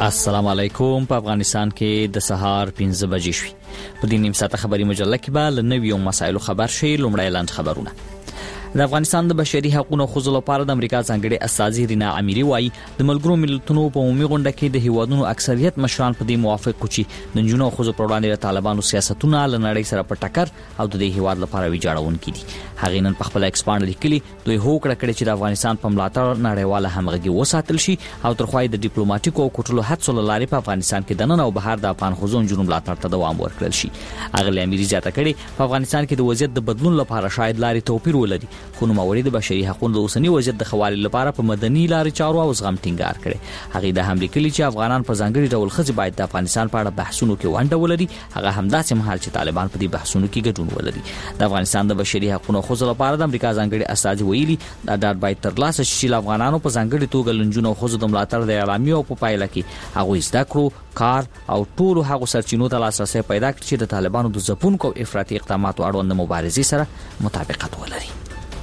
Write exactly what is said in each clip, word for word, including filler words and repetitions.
السلام علیکم. په افغانستان کې د سهار پنځه بجې شوي. په دې نیم ساعته خبري مجله کې به له نویو مسایلو خبر شي. لومړی لاندې خبرونه. د افغانستان د بشري حقوقو خزو لپاره د امریکا ځانګړي استازي رینا اميري وايي د ملګرو ملتونو په عمومي غونډه کې د هیوادونو اکثریت مشران په دې موافق وو چې د جنونو خزو پر وړاندې د طالبانو سیاستونه له نړۍ سره په ټکر او د دې هیواد لپاره ویجاړونکي دي. هغه نن په خپل ایکسپاند لیکلي دوی هوکړه کړې چې د افغانستان په ملاتړ نړیواله همغږي وساتل شي او ترخوای د ډیپلوماټیکو او کوټلو هڅو لارې په افغانستان کې د نن او بهر د افغان خزو جنونو ملاتړ ته دوام ورکړل شي. هغه اميري زیاته کړې په افغانستان کې د وضعیت د بدلون لپاره شاید لارې توپیر ولري، خو نو موري د بشري حقوقو د اوسنی وضعیت د خوالي لپاره په مدني لارې چارو او زغم ټینګار کړي. هغه د هم لیکلي چې افغانان په ځانګړي ډول خځې باید د افغانستان په اړه بحثونو کې ونډه ولري، هغه همداسې مهال چې طالبان په دې بحثونو کې ګډون ولري. د افغانستان د بشري حقوقو خزو لپاره د امریکا ځانګړي استازي ویلي دا ډاډ باید ترلاسه شي چې افغانانو په ځانګړي توګه لنجونو خزو د ملاتړ د اعلامیه او په پایله کې هغه زده کړو کار او ټولو هغو سرچینو ته لاسرسي پیدا کړي چې د طالبانو د ځپونکو افراطي اقداماتو اړوند مبارزې سره مطابقت ولري.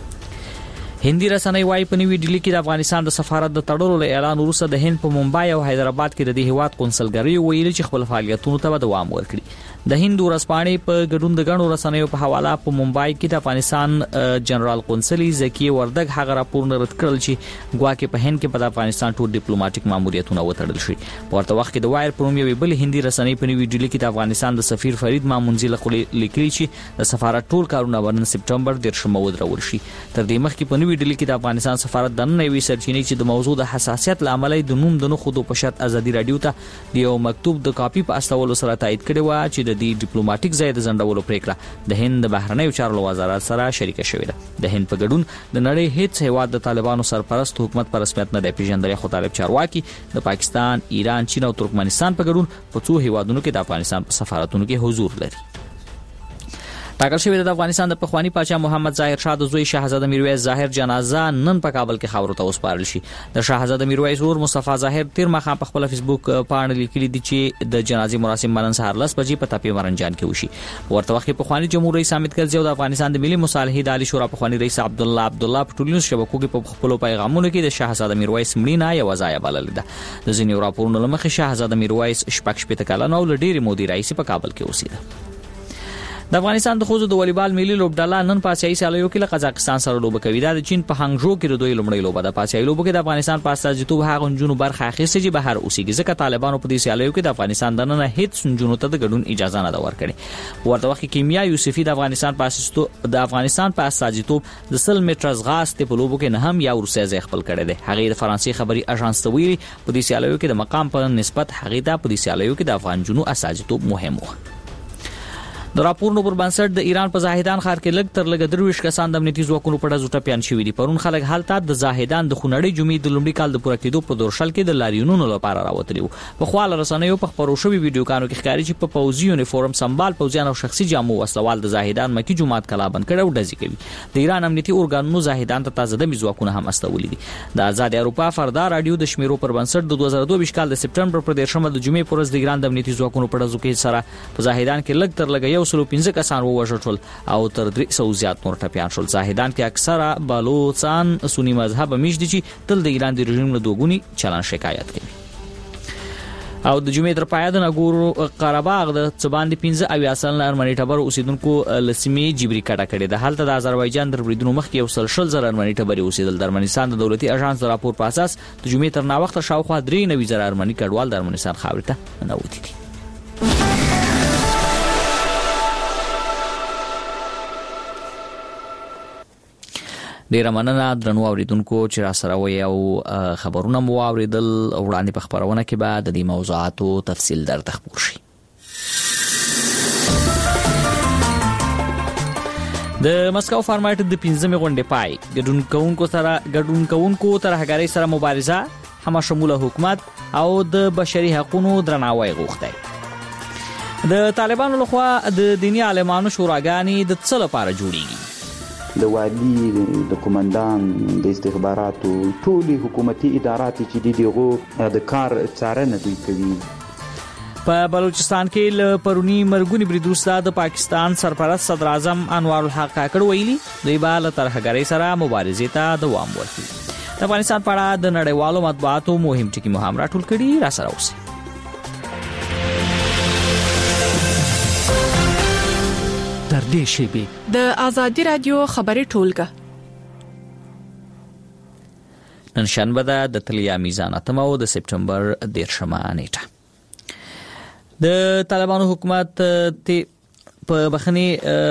هندي رسنۍ وايي په نوې ډیلی کې د افغانستان د سفارت د تړلو له اعلان وروسته د هند په ممبای او حیدرآباد کې د دې هیواد قونسلګرۍ ویلي چې خپل فعالیتونو ته دوام ورکړي. د هند ورځپاڼې په ګډون د غنو رسنیو په حواله په ممبای کې د افغانستان جنرال قونسلي زکی وردګ هغه راپور نه رد کړل چې ګواکې په هند کې په افغانستان ټول ډیپلوماټیک ماموریتونه وتړل شي. په ورته وخت کې د وایر پروم یو بل هندي رسنۍ په نوې ډیلی کې د افغانستان د سفیر فرید مامونزي له خولې لیکلي چې د سفارت ټول کارونه ورن سپټمبر دیرشمه ودرول شي. تر دې مخکې په نوې ډیلی کې د افغانستان سفارت د نوې سرچینې چې د موضوع د حساسیت لامل د نوم د نخودو په شرط ازادي رادیو ته د یو مکتوب د کاپی په استولو سره تایید کړی و چې د دې ډیپلوماټیک ځای د ځنډولو پریکړه د هند د بهرنیو چارو وزارت سره شریکه شوې ده. د هند په ګډون د نړۍ هیڅ هیواد د طالبانو سرپرست حکومت پر رسمیت نه دی پیژندل، خو طالب چارواکي د پاکستان، ایران، چین او ترکمنستان په ګډون په څو هیوادونو کې د افغانستان په سفارتونو کې حضور لري. ټاکل شوی د افغانستان د پخوانی پاچا محمد ظاهر شاه د زوی شاهزاده میرویس ظاهر جنازه نن په کابل کې خاورو ته وسپارل شي. د شاهزاده میرویس ور مصطفی ظاهر تیر مخه په خپل فیسبوک پاڼه لیکلي دي چې د جنازې مراسم نن سهار لس بجې په تپې مرنجان کې وشي. ورته وخت پخوانی جمهور رئیس حامد کرزي او د افغانستان د ملي مصالحې د عالی شورا پخوانی رئیس عبد الله عبد الله په ټولنیزو شبکو کې په خپل پیغامونو کې د شاهزاده میرویس مړینه یو ځای بللې ده. د ځینې راپورونو لمخې شاهزاده میرویس شپږ شپېته کلن او له ډېرې مودې راهیسې په کابل کې اوسېده. د افغانستان د خوځو د والیبال ملي لوبډله نن په آسیایي سیالیو کې له قزاقستان سره لوبه کوي. دا د چین په هانګژو کې د دوی لومړی لوبه ده. په آسیایي لوبو کې د افغانستان په استازیتوب هغه نجونو برخه اخیستې چې بهر اوسېږي، ځکه طالبانو په دې سیالیو کې د افغانستان دننه هیڅ نجونو ته د ګډون اجازه نه ده ورکړې. په ورته وخت کې کیمیا یوسفي د افغانستان په اساس د افغانستان په استازیتوب د سل متر ځغاستې په لوبو کې نه هم یا ورسې ځای خپل کړی دی. هغه د فرانسې خبري اژانس ته ویلي په دې سیالیو کې د مقام په نسبت هغه ته په دې سیالیو کې د افغان جنونو استازیتوب مهم و. د راپورونو پر بنسټ د ایران په زاهدان ښار کې لږ تر لږه درویش کسان د امنیتي ځواکونو په ډزو ټپیان شوي دي. پرون خلک هلته د زاهدان د خونړۍ جمعې د لومړي کال د پوره کېدو په دورشل کې د لاریونونو لپاره راوتلي وو. په خوا له رسنیو په خپرو شوي ویډیوګانو کې ښکاري چې په پوځي یونیفورم سمبال پوځیان او شخصي جامو وسلوال د زاهدان مکي جومات کلابند کړي او ډزې کوي. د ایران امنیتي ارګانونو زاهدان ته تازه دمي ځواکونه هم استولي دي. د آزاد اروپا فردا رادیو د شمیرو پر بنسټ د دوه زره دوه کال د سپټمبر پر دیرشمه د جمعې پر ورځ د ایران د امنیتي ځواکونو په ډزو کې سره په زاهدان کې لږ تر لږه یو سل پنځه کسان ووژل او تر درې سوه زیات نور ټپیان شول. زاهدان کې اکثره بلوچستان سنی مذهب میشت دي چې تل د ایران د رژیم له دوګونی چلن شکایت کوي. او د جمعې تر پایه د ناګورو قرهباغ د څباندې پنځه اویا سلنه ارمني ټبر اوسیدونکو لسمې جبري کټه کړې ده. هلته د آذربایجان در بریدونو مخکې یو سل شل زره ارمني ټبر اوسیدل. د ارمنستان د دولتي اژانس د راپور په اساس د جمعې تر ناوخته شاوخوا درې نوي زره ارمني کډوال د ارمنستان خاورې ته ننوتي دي. ډیره مننه درنو اوریدونکو چې را سره وي او خبرونه مو اوریدل. وړاندې په خبرونه کې به د دې موضوعاتو تفصیل درته خبر شي. د مسکو فارمټ د پنځمې غونډې پای ګډون کوونکو سره ګډون کوونکو ترهګرۍ سره مبارزه، هم شموله حکومت او د بشري حقوقو درناوی غوښتي. د طالبانو لخوا د دینی عالمانو شوراګانې د څه لپاره جوړیږي؟ د والی، د قومندان، د استخباراتو ټولي حکومتي ادارات چې دي دغه د کار څارنه دوی کوي. په بلوچستان کې ل پرونی مرګونی برید وروسته د پاکستان سرپرست صدر اعظم انوار الحق کاکړ ویلي دوی به له ترهګرۍ سره مبارزې ته دوام ورکوي. د افغانستان په اړه د نړیوالو مطبوعاتو مهم ټکي مو هم راټول کړي. را سره اوسئ. نږدې شي. د آزادي رادیو خبري ټولګه نن شنبه ده د تلیا میزان اتمه او د سپټمبر دیرشمه نیټه. د طالبانو حکومت ته په بخنی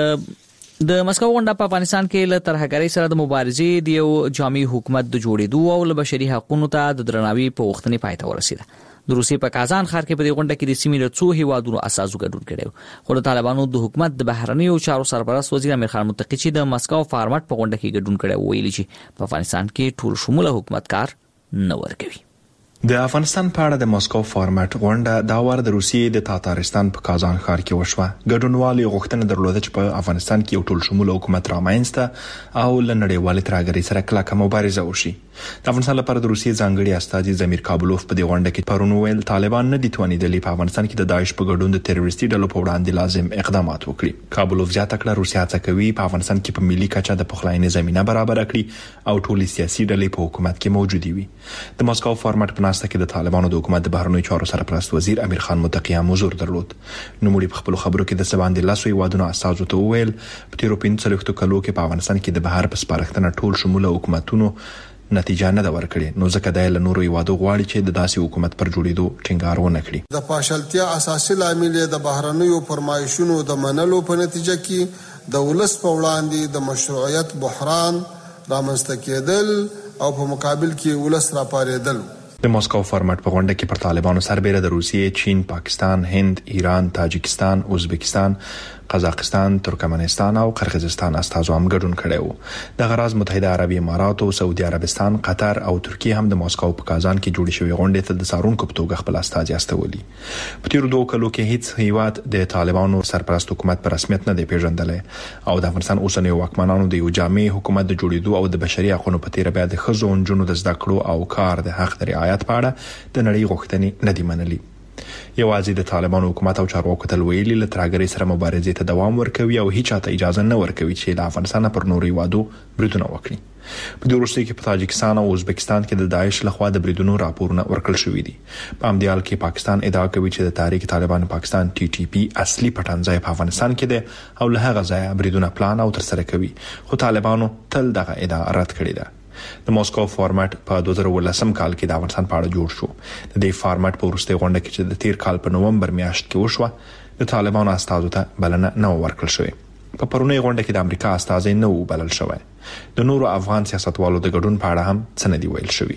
د مسکو غونډه په افغانستان کې له ترهګرۍ سره د مبارزې د یو جامع حکومت د جوړېدو او له بشري حقوقو ته د درناوي په وختنې پای ته ورسېده. د روسیې په کازان ښار کې په دې غونډه کې د سیمې له څو هیوادونو اساسو ګډون کړي. خو د طالبانو د حکومت د بهرنیو چارو سرپرست وزیر امیر خان متقی چې د مسکو فارمټ په غونډه کې ګډون کړي ویلي چې په افغانستان کې ټول شموله حکومت کار نه ورکوي. د افغانستان په اړه د مسکو فارمټ غونډه دا وار د روسیې د تاتارستان په کازان ښار کې وشوه. ګډونوالو غوښتنه درلوده چې په افغانستان کې یو ټول شموله حکومت رامنځته او له نړیوالې ترهګرۍ سره کلکه مبارزه وشي. د افغانستان لپاره د روسیې ځانګړي استازي زمیر کابلوف په دې غونډه کې پرون ویل طالبان نه دي توانیدلي په افغانستان کې د داعش په ګډون د تروریستي ډلو په وړاندې لازم اقدامات وکړي. کابلوف زیاته کړه روسیه هڅه کوي په افغانستان کې په ملي کچه د پخلاینې زمينه برابر کړي او ټولې سیاسي ډلې په حکومت کې موجودي وي. د مسکو فارمټ په ناسته کې د طالبانو د حکومت د بهرنیو چارو سرپرست وزیر امیر خان متقی هم حضور درلود. نو موږ په خپل خبرو کې د سباندې لاسو یوادونو اساسو ته ویل په تیرو پنځلسو کلو کې په افغانستان کې د بهر په سپارښتنه ټول شموله حکومتونو نتیجه نه ده ورکړې. نو ځکه د له نورو یوادو غواړي چې د داسې حکومت پر جوړېدو ټینګار ونه کړي. د پاشلتیا اساسي لامل د بهرنیو فرمایشونو د منلو په نتیجه کې د ولس په وړاندې د مشروعیت بحران رامنځته کېدل او په مقابل کې ولس راپارېدل. د مسکو فارمټ په غونډه کې پر طالبانو سربېره د روسیې، چین، پاکستان، هند، ایران، تاجکستان، ازبکستان، قزاقستان، ترکمنستان او قرغیزستان استازو هم ګډون کړي وو. د غراز متحده عربی امارات او سعودي عربستان، قطر او ترکیه هم د مسکو په کازان کې جوړې شوې غونډې ته د سارونکو په توګه خپل استازي استولي. په تیرو دوه کلو کې هیڅ هیواد د طالبانو سرپرست حکومت په رسمیت نه دی پیژندلی او د افغانستان اوسنیو واکمنانو د یو جامع حکومت د جوړېدو او د بشري حقوقو په تیر بیا د ښځو او نجونو د زده کړو او کار د حق د رعایت په اړه د نړۍ غوښتنې نه دي منلي. یوازې د طالبانو حکومت او چارواکو تل ویلي له ترهګرۍ سره مبارزې ته دوام ورکوي او هیڅ چاته اجازه نه ورکوي چې له افغانستان پر نورو هیوادو بریدونه وکړي. په دې وروستیو کې په تاجکستان او ازبکستان کې د داعش لخوا د بریدونو راپورونه ورکړل شوي دي. په همدې حال کې پاکستان ادعا کوي چې د تحریک طالبان پاکستان ټي ټي پی اصلي پټنځای په افغانستان کې دی او له هغه ځایه بریدونه پلان او ترسره کوي. خو طالبانو تل دغه ادعا رد کړې ده. د مسکو فارمټ په دوه زره ولسم کال کې د افغانستان په اړه جوړ شو. د دې فارمټ په وروستۍ غونډه کې چې د تیر کال په نومبر میاشت کې وشوه د طالبانو استازو ته بلنه نه ورکړل شوې. په پرونی غونډه کې د امریکا استازي نه و بلل شوی. د نورو افغان سیاستوالو د ګډون په اړه هم څه نه دی ویل شوی.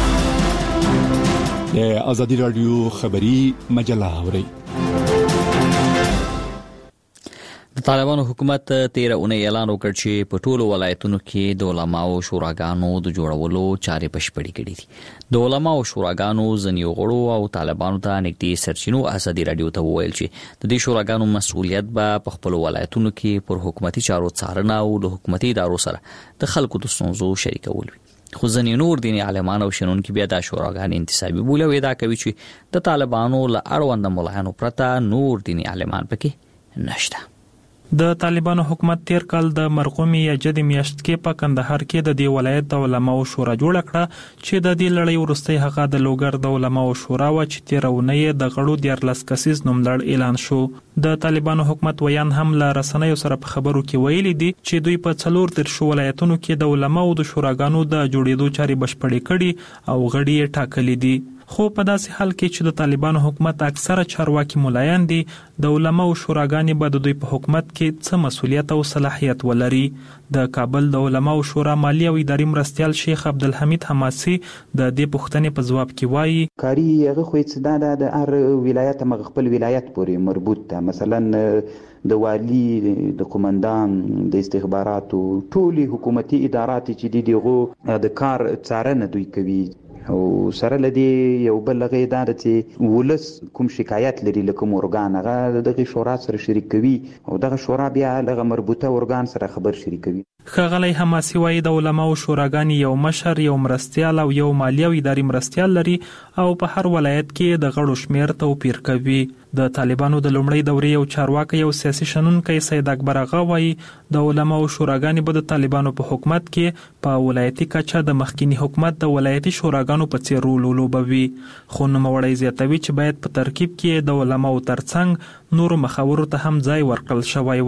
د آزادي رادیو خبري مجله اوري. د طالبانو حکومت تیر اونۍ اعلان وکړ چې په ټولو ولایتونو کې د علماو شوراګانو د جوړولو چارې بشپړې کړې دي. د علماو شوراګانو ځینې غړو او طالبانو ته نږدې سرچینو آزادي رادیو ته وویل چې د دې شوراګانو مسؤلیت به په خپل ولایتونو کې پر حکومتي چارو څارنه او د حکومتي ادارو سره د خلکو د ستونزو شریکول وي. خو ځینې نور دیني عالمان او شنونکي بیا دا شوراګانې انتصابي بولي او ادعا کوي چې د طالبانو له اړوند ملایانو پرته نور دیني عالمان پکې نشته. د طالبانو حکومت تیر کال د مرغومي یا جدي میاشت کې په کندهار کې د دې ولایت د علماو شورا جوړ کړه چې د دې لړۍ وروستۍ هغه د لوګر د علماو شورا و چې تیرونه د غړو دیارلس کسیز نوملړ اعلان شو. د طالبانو حکومت ویان هم له رسنیو سره په خبرو کې ویلي دي چې دوی په څلور دیرشو ولایتونو کې د علماو د شوراګانو د جوړېدو چارې بشپړې کړي او غړي یې ټاکلي دي. خو په داسې حال کې چې د طالبانو حکومت اکثره چارواکي ملایان دي، د علماو شوراګانې به د دوی په حکومت کې څه مسولیت او صلاحیت ولري. د کابل د علماو شورا مالی او اداري مرستیال شیخ عبدالحمید حماسي د دې پوښتنې په ځواب کې وایي کاری هغه خو څه دا د هر ولایت مغ خپل ولایت پورې مربوط ده. مثلا د والی، د قومندان، د استخباراتو ټولي حکومتي ادارات چې دي دغه د کار څارنه دوی کوي او سره لدی یو بل غي اداره چې ولس کوم شکایت لري لکه مورګان هغه دغه شورا سره شریک کوي او دغه شورا بیا لغه مربوطه ارګان سره خبر شریکوي. ښاغلی حماسي وایي د علماو شوراګانې یو مشر، یو مرستیال او یو مالی او اداري مرستیال لري او په هر ولایت کې د غړو شمیر توپیر کوي. د طالبانو د لومړۍ دورې یو چارواکي او سیاسي شنونکی سید اکبر اغا وایي د علماو شوراګانې به د طالبانو په حکومت کې په ولایتي کچه د مخکینی حکومت د ولایتي شوراګانو په څیر رول ولوبوي. خو نوموړی زیاتوي چې باید په ترکیب کې د علماو ترڅنګ نورو مخاورو ته هم ځای ورکړل شوی وای.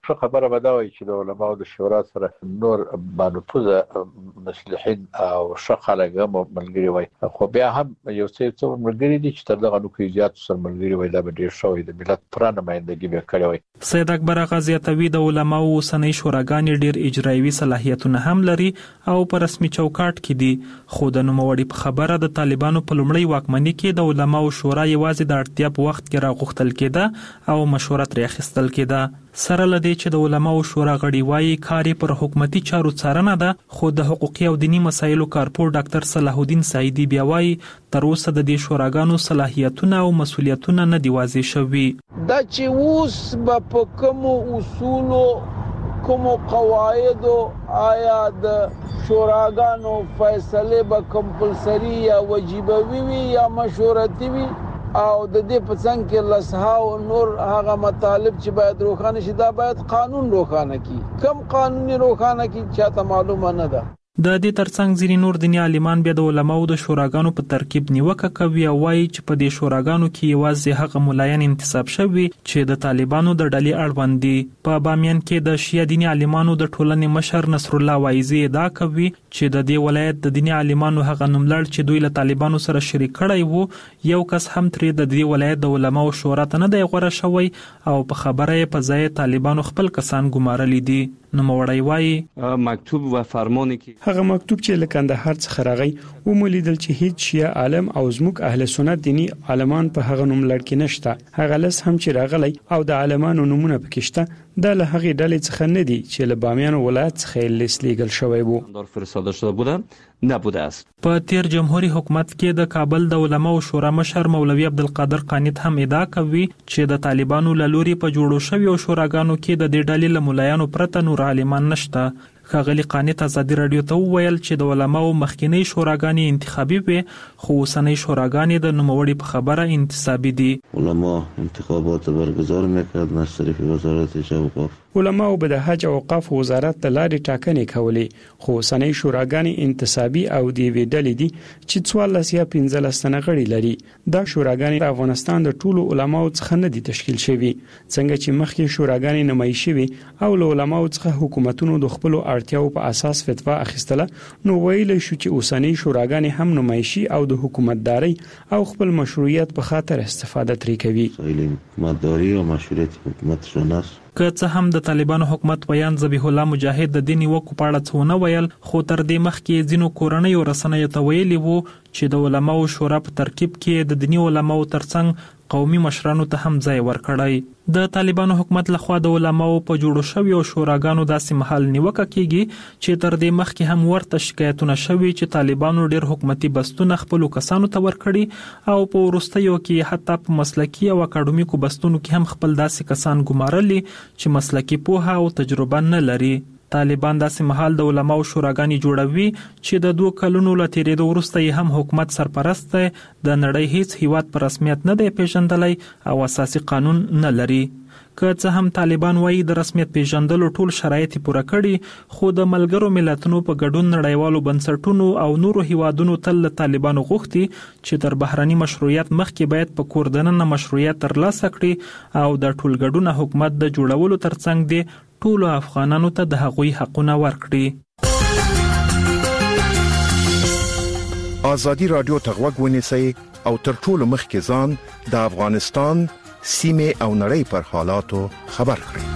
څه خبره بدوي چې د علماو د شورا سره نور باندې مصلحین او شخړه غو ملګری وي خو بیا هم یو څه څو ملګری دي چې تر دغه نو کې زیات سره ملګری وي دا به ډیر شوی د ملت پرانه مایندګي به کړی وي. سید اکبر غازی توی د علماو سنې شوراګانې ډیر اجرایوي صلاحیتونه هم لري او په رسمي چوکاټ کې دي خو د نوموړي په خبره د طالبانو په لومړی واکمنۍ کې د علماو شورا یوازې د اړتیا په وخت کې راغوښتل کېده او مشوره ترې اخیستل کېده. سره لدی چې د علماو شورا غړي وايي کاری پر حکومتي چارو څارنه ده خو د حقوقي او دینی مسایلو کارپور ډاکټر صلاح الدین سعیدی بیا وايي تر اوسه د دې شوراګانو صلاحیتونه او مسولیتونه نه دی واضح شوي. دا چې اوس په کوم اصولو کوم قواعد آیا د شوراګانو فیصله به کمپلسری یا واجبوي وي یا مشورتي وي او د دې په څنګه کې لسهاو نور هغه مطالب چې باید روښانه شي دا باید قانون روښانه کی کم قانوني روښانه کی چاته معلومه نه ده. د دې ترڅنګ ځینې نور دیني عالمان بیا د علماو د شوراګانو په ترکیب نیوکه کوي او وایي چې په دې شوراګانو کې یوازې هغه ملایان انتصاب شوي چې د طالبانو د ډلې اړوند دي. په بامیان کې د شیعه دیني عالمانو د ټولنې مشر نصر الله وایزي ادعا کوي چې د دې ولایت د دیني عالمانو هغه نوملړ چې دوی له طالبانو سره شریک کړی وو یو کس هم ترې د دې ولایت د علماو شورا ته نه دی غوړه شوی او په خبره یې په ځای طالبانو خپل کسان ګمارلي دي. نو موړی وایي مکتوب و فرمانی کې هغه مکتوب چې له کندهار څخه راغی او مولیدل چې هیڅ شیعه عالم او زموږ اهل سنت دینی عالمان په هغه نوملړ کې نشته. هغه لس هم چې راغلی او د عالمانو نمونه پکې شته دا له هغه ډلې څخه نه دي چې له بامیان ولایت څخه لیست لیګل شوی وو. دار فرستاده شده بودن نبوده است. په تیر جمهوریت حکومت کې د کابل د علماو شورا مشر مولوی عبدالقادر قانت هم ادعا کوي چې د طالبانو له لوري په جوړو شوی او شوراګانو کې د دې ډلې له ملایانو پرته نور عالمان نشته. ښاغلي قانت ازادي رادیو ته وویل چې د علماو مخکینی شوراګانې انتخابي وي خو اوسنۍ شوراګانې د نوموړي په خبره انتصابي دي. علما انتخابات برگزار میکرد از طریق وزارت اوقاف. علماو به د حج او اوقاف وزارت ته لارې ټاکنې کولې خو اوسنۍ شوراګانې انتصابي او دی وی ډلې دي چې څوارلس یا پنځلس تنه غړي لري. دا شوراګانې د افغانستان د ټولو علماو څخه نه دي تشکیل شوي څنګه چې مخکې شوراګانې نمایش شوي او له علماو څخه حکومتونو د خپل اړتیاو په اساس فتوا اخیستله نو ویل شو چې اوسنۍ شوراګانې هم نمایشي او د حکومتداري او خپل مشروعیت په خاطر استفاده ترې کوي. حکومتداري او مشروعیت حکومت شناس که څه هم د طالبانو حکومت ویان ذبیح الله مجاهد د دیني وکو په اړه څه نه ویل خو تر دې مخکې ځینو کورنۍ او رسنیو ته ویلي وو چې د علماو شورا په ترکیب کې د دیني علماو ترڅنګ قومي مشرانو ته هم ځای ورکړی. د طالبانو حکومت لخوا د علماو په جوړو شوی او شوراګانو داسې محل نیوکه کیږي چې تر دې مخکې هم ورته شکایتونه شوي چې طالبانو ډېر حکومتي بستونه خپل کسانو ته ورکړي او په وروستیو کې حتی په مسلکي او اکاډمیکو بستونو کې هم خپل داسې کسان ګمارلي چې مسلکي پوهه او تجربه نه لري. طالبان داسې مهال د علماو شوراګانې جوړوي چې د دوه کلونو له تیریدو وروسته یې هم حکومت سرپرست دی د نړۍ هیڅ هیواد په رسمیت نه دی پیژندلی او اساسي قانون نه لري. که څه هم طالبان وایي د رسمیت پیژندلو ټول شرایط پوره کړي خو د ملګرو ملتونو په ګډون نړیوالو بنسټونو او نورو هیوادونو تل له طالبانو غوښتي چې تر بهرني مشروعیت مخکې باید په کور دننه مشروعیت ترلاسه کړي او د ټولګډونه حکومت د جوړولو ترڅنګ دی ټولو افغانانو ته د هغوی حقونه ورکړي. آزادي رادیو ته غوږ ونیسئ او تر ټولو مخکې ځان د افغانستان سیمه او نړۍ پر حالاتو خبر کړئ.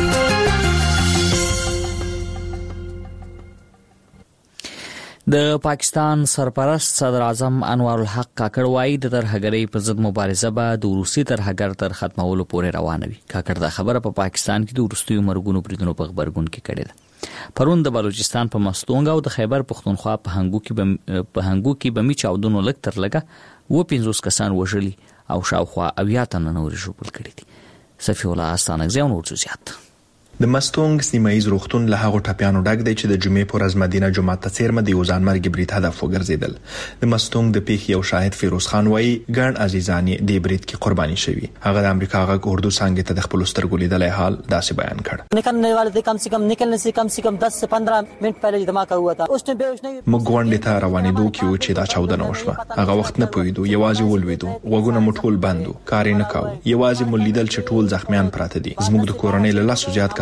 د پاکستان سرپرست صدر اعظم انوار الحق کاکړ وایي د ترهګرۍ په ضد مبارزه به د روسي ترهګر تر ختمولو پورې روانه وي. کاکړ دا خبره په پا پاکستان کې د وروستیو مرګونو بریدونو په خبرګون کې کړې ده. پرون د بلوچستان په مستونګ او د خیبر پختونخوا په هنګو کې په هنګو کې بمی چاودنو لګ تر لګه و پنځوس کسان وژلي او شاوخوا اویا تنه نور ژوبل کړي دي. صفی الله استانګزی او نور زیات د مستونګ سیمایي روغتون له هغو ټاپیانو ډک دی چې د جمعې پر ورځ مدینه جومات ته څیرمه د یو ځانمرګي برید هدف وګرځیدل. د مستونګ د پیښې یو شاهد فیروز خان وایي ګڼ عزیزان یې د برید کې قرباني شوي. هغه د امریکا غږ اردو څانګې ته د خپل سترګو لیدلای حال داسې بیان کړ. نکلنے والے تھے کم سے کم نکلنے سے کم سے کم دس سے پندرہ منٹ پہلے دھماکہ ہوا تھا. اس نے بے ہوش نہیں موږ غونډې ته روانېدو کې چې دا چاودنه وشوه. هغه وخت نه پوهېدو، یوازې ولوېدو، غوږونه مو ټول بند وو، کار یې نه کاوه. یوازې مو لیدل چې ټول زخمیان پراته دي. زموږ د کورنۍ له لاسو زیات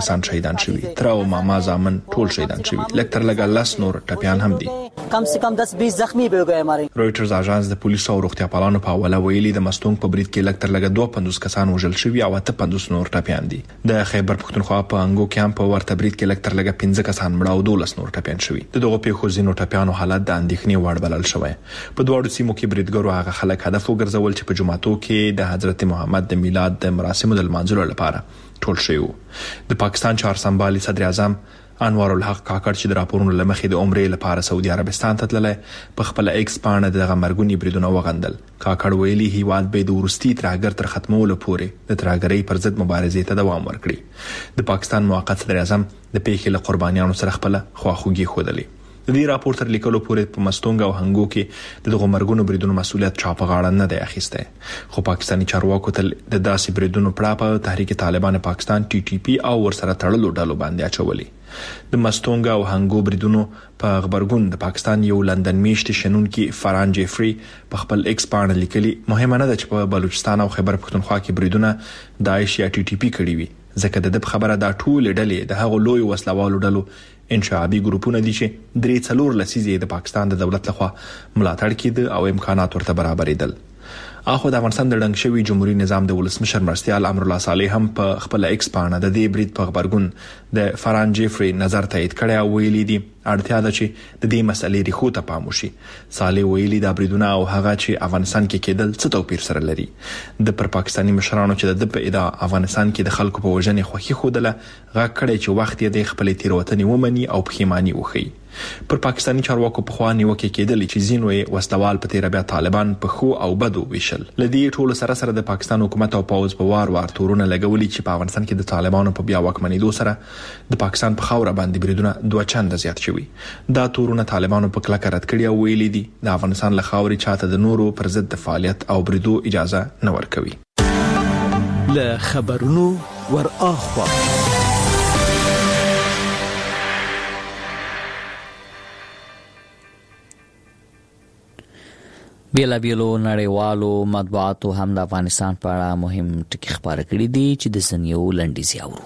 کسان شهیدان شوي، تر او ماما زامن ټول شهیدان شوي، لکتر لګا لاس نور ټپيان هم دي. کم سے کم دس بیس زخمی به گئے ہمارے. رويټرز اژانس د پولیسو او روغتیا پالانو په حواله ویلي د مستونګ په برید کې لکتر لګا دوه پنځوس کسان وژل شوي او اته پنځوس نور ټپيان دي. د خیبر پختونخوا په انګو کیمپ په ورته برید کې لکتر لګا پنځه کسان مړه او دولس نور ټپيان شوي. د دغه پیښو زینو ټپيانو حالت د اندېښنې وړ بلل شوی. په دواړو سیمو کې بریدګرو هغه خلک هدف وګرځول چې په جمعاتو کې د حضرت محمد د میلاد د مراسمو د لمانځلو لپاره ټول شوی وو. د پاکستان چهار سمبالي صدر اعظم انوار الحق کاکړ چې د راپورونو لمخې د عمرې لپاره سعودي عربستان ته تللی په خپل ایکس باندې د مرګونی بریدونو وغندل. کاکړ ویلي هیواد به د ورستي ترهګر تر ختمولو پورې د ترهګرۍ پر ضد مبارزې ته دوام ورکړي. د پاکستان موقت صدر اعظم د پیښې له قربانیانو سره خپل خواخوږي ښودلې. د دې راپور تر لیکلو پورې په مستونګ او هنګو کې د دغه مرګونو بریدونو مسولیت چا په غاړه نه دی اخیسته. خو پاکستاني چارواکو تل د داسې بریدونو پړه په تحریک طالبان پاکستان ټي ټي پی او ورسره تړلو ډلو باندې اچولي. د مستونګ او هنګو بریدونو په خبرګون د پاکستان یو لندن میشتي شنونکي فران جيفري په خپل ایکس باندې لیکلي مهمه نه ده چې په بلوچستان او خیبر پختونخوا کې بریدونه داعش یا ټي ټي پی کړي وي، ځکه د خبره دا ټول ډلې د هغو لوی وسلوالو ډلو انشعابي ګروپونه دي چې درې څلور لسیزې د پاکستان د دولت لخوا ملاتړ کېده او امکانات ورته برابرېدل. اخو د افغانستان د ډنګ شوی جمهوریت نظام د ولسمشر مرستيال امر الله صالح هم په خپل ایکس باندې د دې برید په خبرګون د فران جيفري نظر تایید کړی او ویلي دي اړتیا ده چې د دې مسلې ریښو ته پام وشي. صالح ویلي دا بریدونه او هغه چې افغانستان کې کېدل څه توپیر سره لري. د پر پاکستاني مشرانو چې د په ادا افغانستان کې د خلکو په وژنې خوخي خوده غا کړی چې وخت یې د خپل تیروتنې ومني او پښیمانی وخی. پر پاکستاني چارواکو په خواني وکي کېدل چې زینوي وسلوال په تیر بیا طالبان په خو او بدو ویشل. لدی ټولو سره سره د پاکستان حکومت او پاوز په وار وار تورونه لګولي چې په افغانستان کې د طالبانو په بیا واکمنېدو سره د پاکستان په خاور باندې بریدونه دوه چند زیات شوي. دا تورونه طالبانو په کلکه رد کړي او ویلي دي د افغانستان له خاورې چاته د نورو پر ضد د فعالیت او بریدو اجازه نه ورکوي. له خبرونو ور اخوا بیلا بیلو نړیوالو مطبوعاتو هم د افغانستان په اړه مهم ټکي خبره کړي دي چې د سنیو لنډیز یاورو.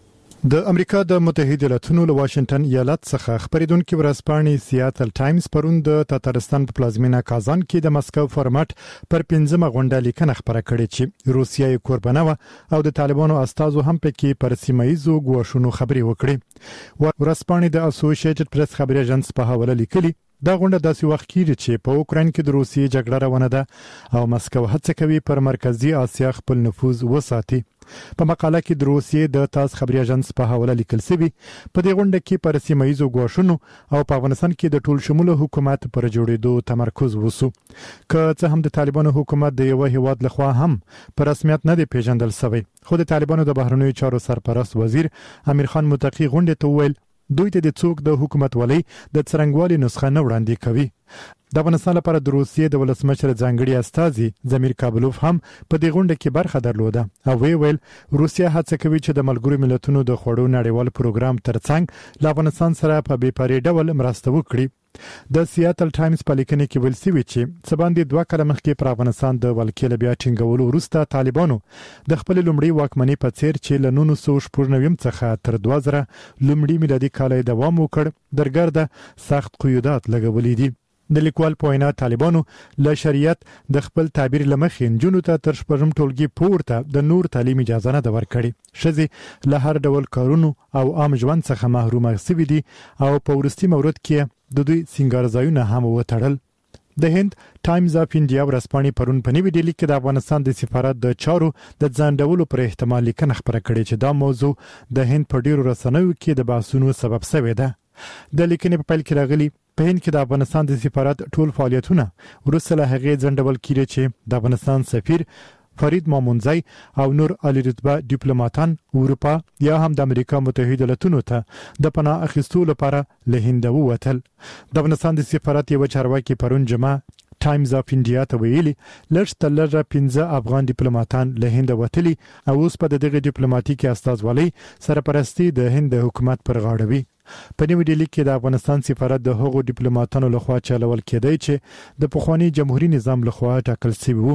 د امریکا د متحده ایالاتونو له واشنگټن ایالت څخه خبرېدونکو ورځپاڼې سیاتل ټایمز پرون د تاتارستان په پلازمینه کازان کې د مسکو فورمات پر پنځمه غونډه لیکنه خبره کړې چې روسیه یې قربانه و او د طالبانو استازو هم پکې پر سیمایزو ګواښونو خبرې وکړې. ورځپاڼې د اسوسییټډ پریس خبري اژانس په حواله لیکلي دا غونډه داسې وخت کېږي چې په اوکرين کې د روسیې جګړه روانه ده او مسکو هڅه کوي پر مرکزی اسیا خپل نفوذ وساتي. په مقاله کې د روسیې د تاس خبري اژانس په حواله لیکل شوی په دې غونډه کې پر سیمایزو ګواښونو او په افغانستان کې د ټول شموله حکومت پر جوړېدو تمرکز وسو. که څه هم د طالبانو حکومت د یو هیواد لخوا هم پر رسمیت نه دی پیژندل شوی، خو د طالبانو د بهرنیو چارو سرپرست وزیر امیر خان متقی غونډه ته ویل دوی ته د څوک د حکومت ولي د څرنګوالي نسخه نه وړاندې کوي. د افغانستان لپاره د روسیې د ولسمشر ځانګړي استازي زمیر کابلوف هم په دې غونډه کې برخه درلوده او وی ویل روسیه هڅه کوي چې د ملګرو ملتونو د خوړو نړیوال پروګرام ترڅنګ له افغانستان سره په بې پرې ډول مرسته وکړي. د سیاتل ټایمز په لیکنه کې ویل شوی چې سباندې دوه کاله مخکې پر افغانستان د ولکې بیا ټینګولو وروسته طالبانو د خپل لومړی واکمنۍ په څیر چې له نولس سوه شپږ نوي څخه تر دوه زره لومړی میلادي کال دوام وکړ درګرده سخت قیودات لګولې دي. د لیکوال په وینا طالبانو له شریعت د خپل تعبیر لمخې نجونو ته تر شپږم ټولګي پورته د نور تعلیم اجازه نه ورکړي. شذې له هر ډول کارونو او عام ژوند څخه محروم شوي دي او په ورستي مورد کې د دوی سنگارځایونه هم وټړل. د هند ټایمز اف انډیا ورځپاڼې پرون په نوې ډیلي کې د افغانستان د سفارت د چارو د ځانډولو پر احتمال لیکنه خبره کړې چې دا موضوع د هند په ډیرو رسنیو کې د بحثونو سبب شوې ده. د لیکنې په پیل کې راغلي په هند کې د افغانستان د سفارت ټول فعالیتونه وروسته له هغې ځنډول کیږي چې د افغانستان سفیر فرید مامونزی او نور عالی رتبه ډیپلوماټان اروپا یا هم د امریکا متحده ایالاتونو ته د پناه اخیستو لپاره له هند ووتل. د افغانستان د سفارت یو چارواکي پرون جمعه ټایمز اف انډیا ته ویلي لږ تر لږه پنځه افغان ډیپلوماټان له هند وتلي او اوس په دغه ډیپلوماټیکي استازولۍ سرپرستی د هند حکومت پر غاړه وي. په نوې ډیلي کې د افغانستان سفارت د هغو ډیپلوماټانو لخوا چلول کېدی چې د پخوانی جمهوریت نظام لخوا ټاکل شوی وو.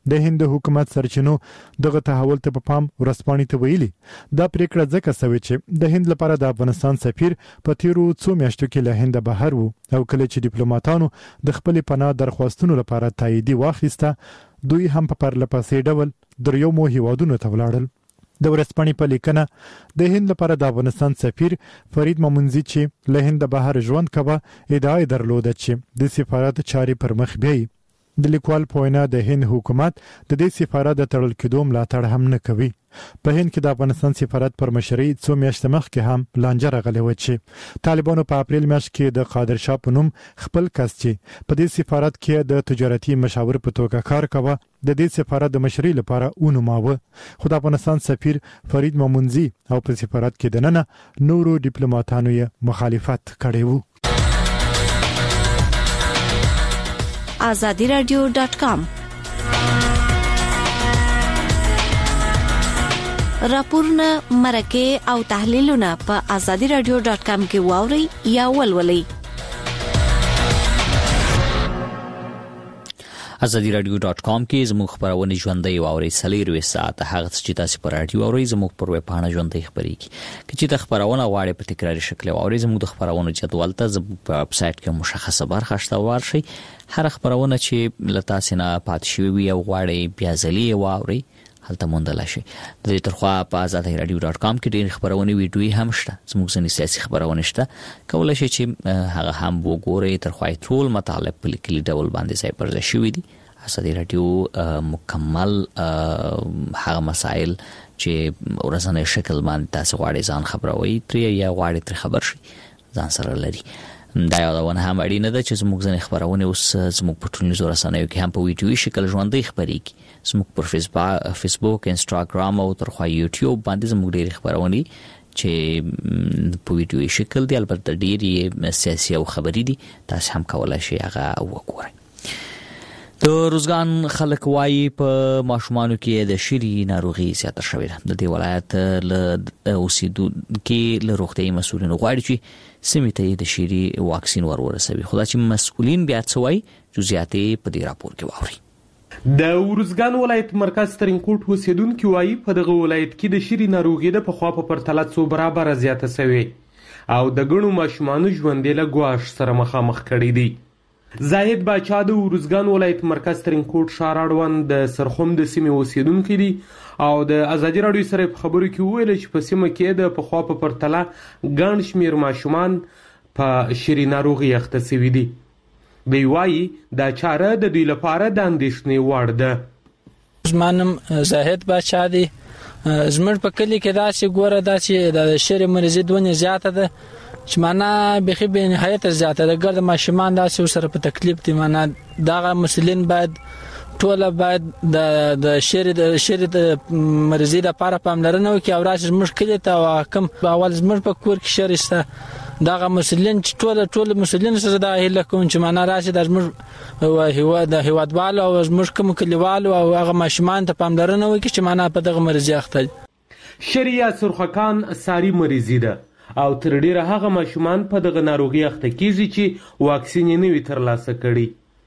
د هند حکومت سرچینو دغه تحول ته په پام ورسپانې ته ویلي دا پریکړه ځکه سوي چې د هند لپاره د افغانستان سفیر په تیرو څو میاشتو کې له هند بهر وو او کله چې ډیپلوماټانو د خپل پناه درخواستونو لپاره تاییدي واخیسته دوی هم په پرلپسې ډول دریو هیوادونو ته ولاړل. د ورسپانې په لیکنه د هند لپاره د افغانستان سفیر فرید مامونزي چې له هند بهر ژوند کوي ادعا درلوده چې د سفارت چاري پر مخ بیاي. د لیکوال په وینا د هند حکومت د دې سفارت د تړل کېدو ملاتړ هم نه کوي. په هند کې د افغانستان سفارت پر مشرۍ څو میاشتې مخکې هم لانجه راغلې و چې طالبانو په اپریل میاشت کې د قادر شاه په نوم خپل کس چې په دې سفارت کې د تجارتي مشاور په توګه کار کوي د دې سفارت د مشرۍ لپاره ونوماوه. خو د افغانستان سفیر فرید مامونزي او په سفارت کې دننه نورو ډیپلوماټانو یې مخالفت کړی وو. azadi radio dot com راپورونه مرکه او تحلیلونه په azadi radio dot com کې واوري یا ولولئ. azadi radio dot com کې زموږ خبرونه ژوندۍ واوري سلیروي ساعت هغه چې تاسو پر رادیو واوري زموږ پر ویب پاڼه ژوندۍ خبريږي. چې د خبرونه واړې په تکراري شکل واوري زموږ د خبرونو جدول ته په ویب سټ کې مشخصه برخه شته ورشي. هر خبرونه چې لتا سينه پات شوی وي او واړې بیا ځلې واوري هلته موندل شي. د دې ترخوا په azadi radio dot com کې ډېر خبرونه ویډیوي هم شته. زموږ ځینې سیاسي خبرونه شته. کولای شئ چې هغه هم وګورئ. ترخوا ټول مطالب په لیکلي ډول باندې ځای پر ځای شوي دي. azadi radio مکمل هغه مسائل چې ورځنی شکل باندې تاسو غواړئ ځان خبروي ترې یا غواړئ تر خبر شي ځان سره لري. دا یادونه هم اړینه ده چې زموږ ځنې خبرونه اوس زموږ په ټولنیزو رسنیو کې هم په ویډیوي شکل ژوندۍ خبرېږي. زموږ پر فیسبوک، انستاګرام او تر خوا یوټیوب باندې زموږ ډېرې خبرونه چې په ویډیوي شکل دي. البته ډېرې سیاسي او خبري دي. تاسو هم کولای شئ هغه وګورئ. د روزګان خلک وايي په ماشومانو کې د شری ناروغي زیاته شوې ده. د دې ولایت له اوسیدونکو له روغتیايي مسؤلینو غواړي چې سیمې ته د شری واکسین ورورسوي. خو دا چې مسؤلین بیا څه وایي جزئیات په دې راپور کې واوري. د ورزګان ولایت مرکز ترینکوټ اوسیدونکو وايي په دغه ولایت کې د شری ناروغي د پخوا په پرتله څو برابر زیاته شوې او د ګڼو ماشومانو ژوند له ګواښ سره مخامخ کړي دي. زاهد باچا د ورزګان ولایت مرکز ترینکوټ ښار اړوند د سرخوم د سیمې اوسیدونکی دی او د ازادي راډیو سره په خبرو کې ویل چې په سیمه کې د پخوا په پرتله ګڼ شمېر ماشومان په شری ناروغي اخته شوي دي. دی وايي دا چاره د دوی لپاره د اندېښنې وړ ده. زما نوم زاهد باچا دی. زموږ په کلي کې داسې ګوره داسې د شری مریضي دونه زیاته ده چې معنا بخي به نهایت زیاته ده. ګرد ماشومان داسې سره په تکلیف دي. معنا دغه مسلین باید ټول باید د د شری د شری د مریضي لپاره پاملرنه وکړي او راځي موږ کلی ته کم اول موږ په کور کې شریسته دغه مسلین ټول ټول مسلین سره د هله کوم چې معنا راځي د موږ هوا د هوادوالو او موږ کوم کلیوالو او هغه ماشومان ته پاملرنه وکړي چې معنا په دغه مریضي اخته. شریعه سرخکان ساری مریضي ده او تر ډیره هغه ماشومان په دغه ناروغي اخته کیږي چې واکسین یې نه وي ترلاسه کړي.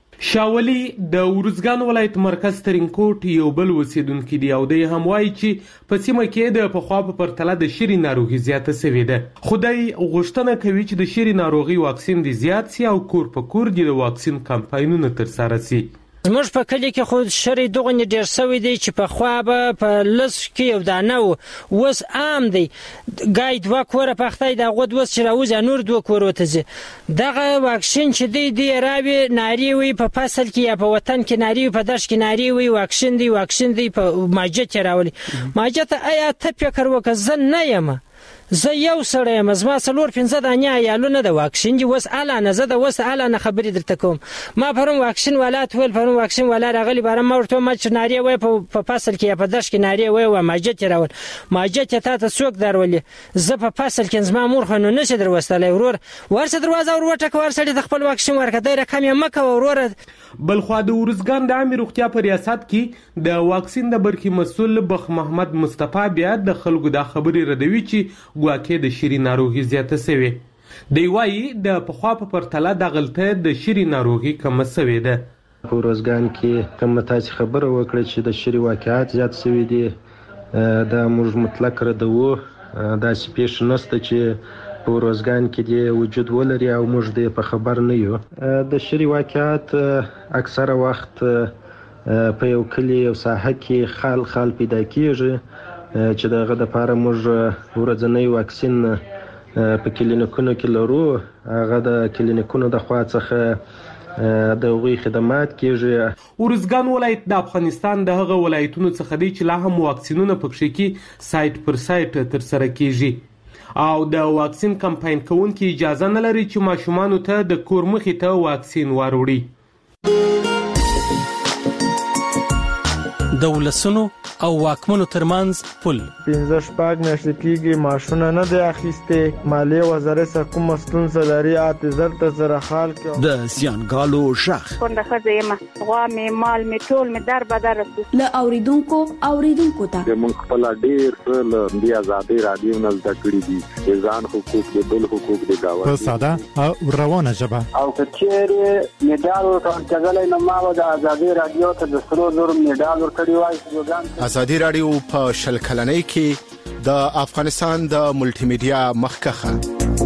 شاولی د ورزګان ولایت مرکز ترینکوټ یو بل اوسیدونکی دی او دی هم وایي چې په سیمه کې د پخوا په پرتله د شری ناروغي زیاته شوې ده. خدای غوښتنه کوي چې د شری ناروغي واکسین دی زیات سي او کور په کور د واکسین کمپاینونه ترسره سي. زموږ په کلی کې خو شری دغه ډیر سوي دی چې په خوا به په لس کې یو دانه وس عام دی ګای دوه کوره پختای د غود وس چې راوځي نور دوه کوره وتزي. دغه واکسین چې دی دی راوي ناری وي په فصل کې یا په وطن کې ناری په داش کې ناری وي واکسین دی واکسین دی په ماجت راولي. ماجت آیا ته فکر وکړه زه نه یم زه یو سړی یم زما څلور پنځه دانې عیالونه د واکسین دي اوس اعلانه زه د اوس اعلانه خبرې درته کوم. ما پرون واکسین ولات ویل پرون واکسین ولا راغلی بارم ما ورته ما چې ناری وای په فصل کې په داش کې ناری وای و ماجت راول ماجت ته ته څوک درولې زه په فصل کې زما مور خو نه نشه دروستلې ورور ورسه دروازه ور وټک ورسړي د خپل واکسین ورکړه د رقم یې مکه ورور. بلخوا د ورزګان د عامه روغتیا په ریاست کې د واکسین د برخي مسؤل بخ محمد مصطفی بیا د خلکو د خبرې ردوي چې ګواکې د شری ناروغي زیاته شوې. دی وايي د پخوا په پرتله د غلطه د شری ناروغي کم شوې ده. په ورځګان کې کوم تاسو خبره وکړه چې د شری واقعات زیات شوي دي دا موږ مطلق ردوو دا سپیش نسته چې په ورځګان کې د وجود ولري او موږ د په خبر نه یو. د شری واقعات اکثره وخت په یو کلی او ساحه کې خال خال پیدا کیږي چې دغه د لپاره موږ ورځنی واکسین په کلینیکونو کې لرو. هغه د کلینیکونو د خوا څخه د غوي خدمات کیږي. ورزګان ولایت د افغانستان د هغه ولایتونو څخه دی چې لا هم واکسینونه پکې کې سایت پر سایت تر سره کیږي او د واکسین کمپاین کوونکي اجازه نه لري چې ماشومان ته د کور مخې ته واکسین وروړي. د ولسونو او واکمنو ترمنځ پل پنځه شپږ میاشتې کېږي ماشونه نه دی اخیستې. مالیې وزارت څخه کومه ستونزه لري اته زر ته سره حال کې د زیانګالو شخ کونډه ښځه یم غوا مې مال مې ټول مې در بدر رسو له اوریدونکو اوریدونکو ته موږ خپل ډیر څه له دې ازادي رادیو نه زده کړی دي ځان حقوق دي بل حقوق دي دا په ساده او روانه ژبه او کچېره میډال ورکړل نو ما د ازادي رادیو ته د سرو زر میډال ورکړی وای. ازادي رادیو په شل کلنۍ کې د افغانستان د ملټي میډیا مخکخه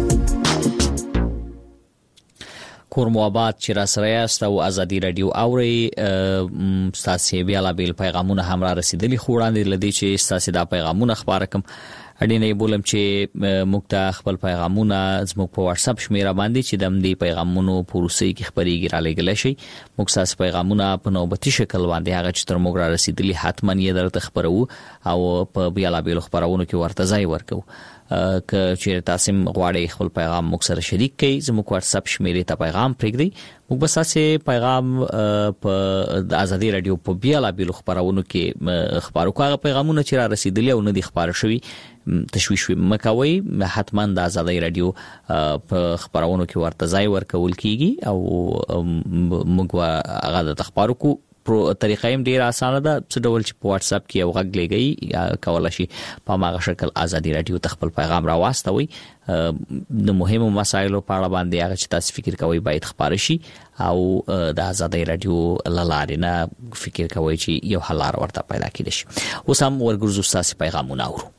کور مو آباد چې را سره یاست او ازادي رادیو اوري ستاسو بیا لا بیل پیغامونه هم را رسیدلی خو وړاندې لدی چې ستاسو دا پیغامونه خبره کوم اډینه بولم چې موږ ته خپل پیغامونه زموږ په واتس اپ شمیره باندې چې د دې پیغامونو پروسې کې خبريږي را لګل شي. موږ تاسو پیغامونه په نوبتي شکل باندې هغه چې تر موږ را رسیدلی حتما یې درته خبرو او په بیا لا بیل خبرونو کې ورته ځای ورکو. که چې تاسو غواړئ خپل پیغام موږ سره شریک کړئ زموږ واتس اپ شمیره ته پیغام پرېږدئ. موږ به تاسو پیغام په د ازادي رادیو په بیا لا بیل خبرونو کې خبرو کوغه پیغامونه چې را رسیدلی او نه دي خبر شوي تشویش مکوي حتما د ازادي رادیو په خبرونو کې ورته ځای ورکول کیږي او موږ هغه د خبرو کو پرو طریقې هم ډیر اسانه ده. څه ډول چې په واتس اپ کې یو غږ لګي یا کولای شي په ماغه شکل ازادي رادیو ته خپل پیغام راوستوي د مهمو مسایلو په اړه باندې هغه چې تاسو فکر کوئ باید خبر شي او د ازادي رادیو لاره نه فکر کوئ چې یو حل ورته پیدا کړي شي. اوس هم ورګرځو تاسو پیغامونه اورو.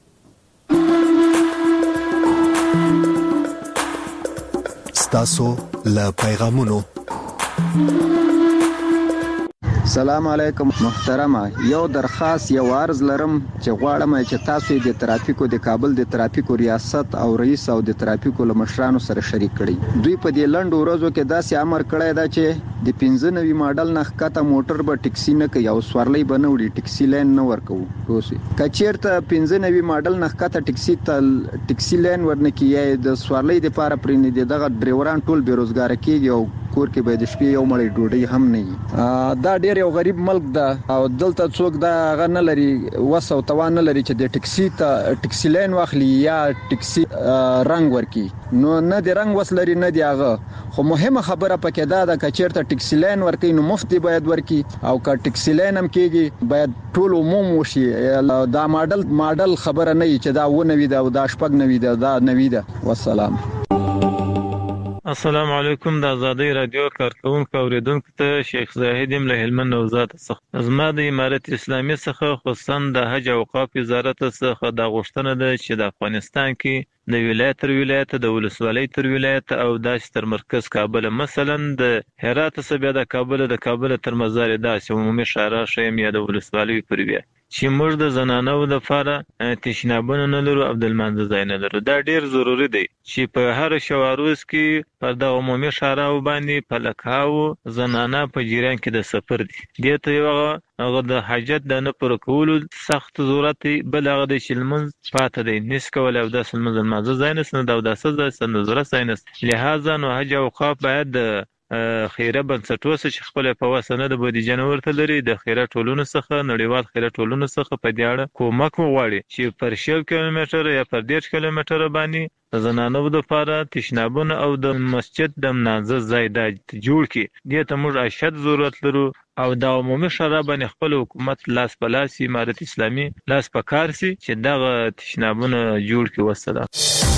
ستاسو له پیغامونو. سلام علیکم محترمه یو درخواست یو عرض لرم چې غواړم چې تاسو د ترافیکو د کابل د ترافیکو ریاست او رئیس او د ترافیکو لمشرانو سره شریک کړي. دوی په دې لنډ ورځو کې داسې امر کړی دا چې د پنځه نوي ماډل نه ښکته موټر به ټکسي نه کوي او سوارلۍ به نه وړي ټکسي لین نه ورکوو. اوس کچیرته پنځه نوي ماډل نه ښکته ټکسي ته ټکسي لین ورنکي یا د سوارلۍ د پاره پرې نه دي دغه ډرایوران ټول بیروزګار کیږي او کور کې به د شپې یو مړی ډوډۍ هم نه وي. دا ډیر یو غریب ملک ده او دلته څوک دا غ نه لري وس او توان نه لري چې د ټکسي ته ټکسي لین واخلي یا ټکسي رنگ ورکي. نو نه د رنگ وس لري نه دی هغه. خو مهمه خبره پکې دا ده چې چیرته ټکسي لین ورکي نو مفتی باید ورکي او که ټکسي لین هم کېږي باید ټول عموم وشي. دا ماډل ماډل خبره نه چې دا و نوي ده او دا شپږ نوي ده دا نوي ده. والسلام. السلام علیکم د ازادي رادیو کارکونکو اوریدونکو ته شیخ زاهد یم له هلمند نوزاد څخه. زما د امارت اسلامي څخه خصوصا د حج او اوقاف وزارت څخه د غوښتنه ده چې د افغانستان کې د ولایت تر ولایت د ولسوالۍ تر ولایت او داسې تر مرکز کابل مثلا د هرات څخه بیا د کابل د کابل تر مزار داسې عمومي شهر شیم یا د ولسوالۍ پر بیا چې موږ د زنانو د لپاره تشنابونه نه لرو او د لمانځه ځای نه لرو. دا ډیر ضروری دی چې په هر شواروز کې پر د عمومي شهراو باندې په لکاو زنانه په جریان کې د سفر دي دې ته یو هغه د حاجت د نه پر کولو سخت ضرورت بل هغه د شلمنځ پاتې دی نس کول او د سلمنځ لمانځه ځای نه د اوداسه ځای نه ضرورت ځای نه. لہذا نو حج او اوقاف باید د خیره بنسټوس چې خپل په وسنه د بودیجه ورته لري د خیره ټولونو څخه نړیوال خیره ټولونو څخه په دې اړه کومک وغواړي چې پر شل کیلومتر یا پر ډېر کیلومتر باندې زنانو د لپاره تشنابونه او د مسجد د منځ ځای د جوړ کی دې ته موږ اشد ضرورت لرو او د عمومي شورا باندې خپل حکومت لاس په لاس امارت اسلامي لاس په کار سي چې دغه تشنابونه جوړ کی. والسلام.